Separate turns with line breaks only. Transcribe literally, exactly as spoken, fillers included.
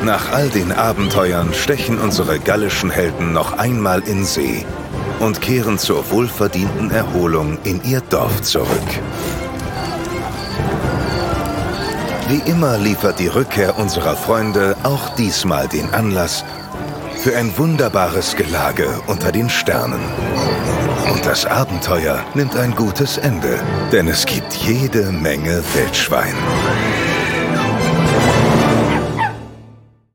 Nach all den Abenteuern stechen unsere gallischen Helden noch einmal in See und kehren zur wohlverdienten Erholung in ihr Dorf zurück. Wie immer liefert die Rückkehr unserer Freunde auch diesmal den Anlass für ein wunderbares Gelage unter den Sternen. Und das Abenteuer nimmt ein gutes Ende, denn es gibt jede Menge Wildschwein.